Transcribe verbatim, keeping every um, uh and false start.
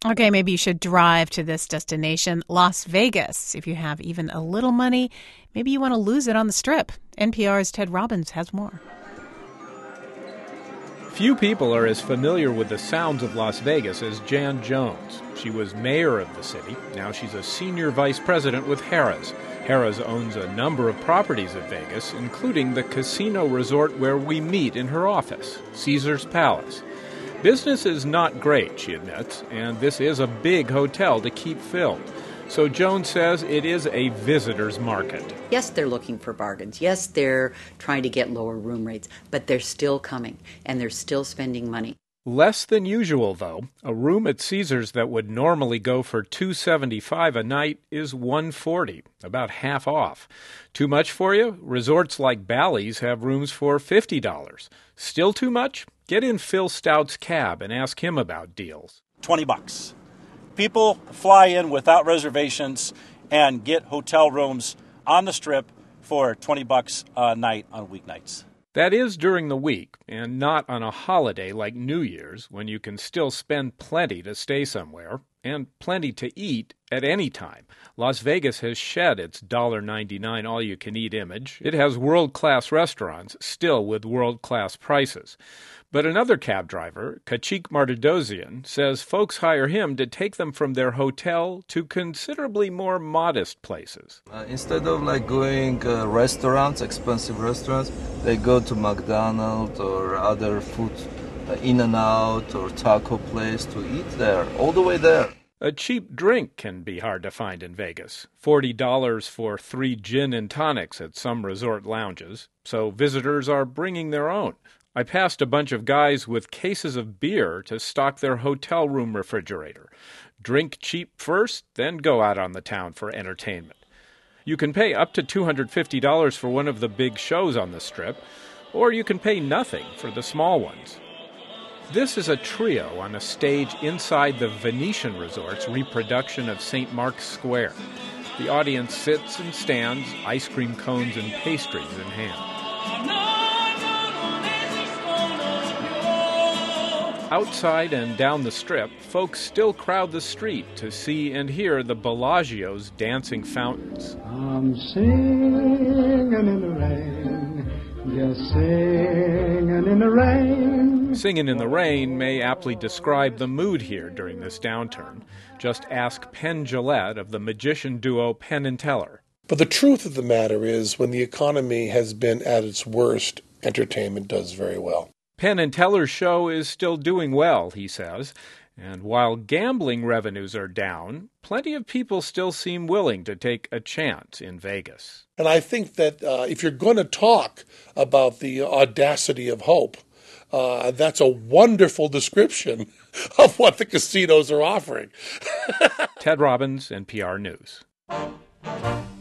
Okay, maybe you should drive to this destination, Las Vegas. If you have even a little money, maybe you want to lose it on the Strip. N P R's Ted Robbins has more. Few people are as familiar with the sounds of Las Vegas as Jan Jones. She was mayor of the city. Now she's a senior vice president with Harrah's. Harrah's owns a number of properties at Vegas, including the casino resort where we meet in her office, Caesars Palace. Business is not great, she admits, and this is a big hotel to keep filled. So Jones says it is a visitor's market. Yes, they're looking for bargains. Yes, they're trying to get lower room rates, but they're still coming, and they're still spending money. Less than usual, though. A room at Caesars that would normally go for two hundred seventy-five dollars a night is one hundred forty dollars, about half off. Too much for you? Resorts like Bally's have rooms for fifty dollars. Still too much? Get in Phil Stout's cab and ask him about deals. twenty bucks. People fly in without reservations and get hotel rooms on the Strip for twenty bucks a night on weeknights. That is during the week, and not on a holiday like New Year's, when you can still spend plenty to stay somewhere, and plenty to eat at any time. Las Vegas has shed its one dollar ninety-nine all-you-can-eat image. It has world-class restaurants, still with world-class prices. But another cab driver, Kachik Martadosian, says folks hire him to take them from their hotel to considerably more modest places. Uh, instead of like going uh, restaurants, expensive restaurants, they go to McDonald's or other food, uh, In-N-Out or taco place to eat there, all the way there. A cheap drink can be hard to find in Vegas. forty dollars for three gin and tonics at some resort lounges, so visitors are bringing their own. I passed a bunch of guys with cases of beer to stock their hotel room refrigerator. Drink cheap first, then go out on the town for entertainment. You can pay up to two hundred fifty dollars for one of the big shows on the Strip, or you can pay nothing for the small ones. This is a trio on a stage inside the Venetian Resort's reproduction of Saint Mark's Square. The audience sits and stands, ice cream cones and pastries in hand. Outside and down the Strip, folks still crowd the street to see and hear the Bellagio's dancing fountains. I'm singing in the rain, just singing in the rain. Singing in the rain may aptly describe the mood here during this downturn. Just ask Penn Jillette of the magician duo Penn and Teller. But the truth of the matter is, when the economy has been at its worst, entertainment does very well. Penn and Teller's show is still doing well, he says, and while gambling revenues are down, plenty of people still seem willing to take a chance in Vegas. And I think that uh, if you're going to talk about the audacity of hope, uh, that's a wonderful description of what the casinos are offering. Ted Robbins, N P R News.